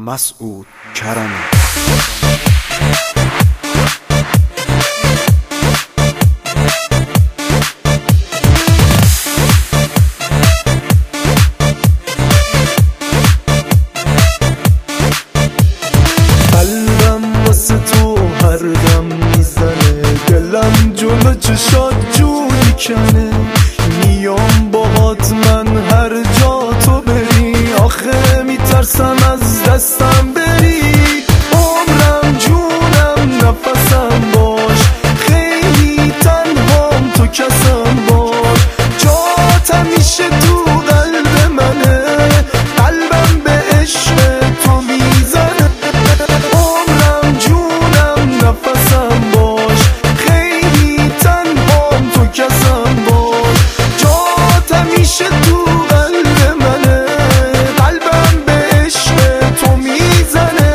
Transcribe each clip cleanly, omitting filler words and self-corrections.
مسعود کرمی. قلبم واسه تو هر دم میزنه، دلم جلو چشات جوری کنه، میام باهات من هر جا تو بری، آخه میترسم از دستم بری. عمرم جونم نفسم باش، خیلی تنهام تو کسم باش، جات همیشه تو قلب منه، قلبم به عشق تو میزنه. عمرم جونم نفسم باش، خیلی تنهام تو کسم باش، جات همیشه تو قلب منه، قلبم به عشق تو میزنه.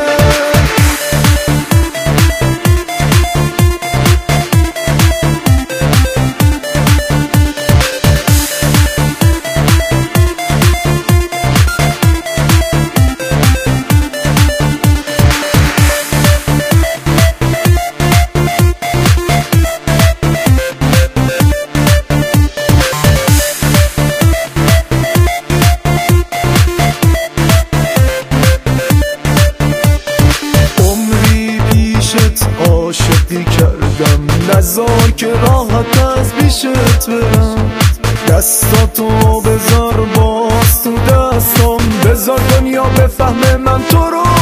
عاشقی کردم نذار که راحت از پیشت برم، دستاتو بذار باز تو دستم، بذار دنیا بفهمه من تو رو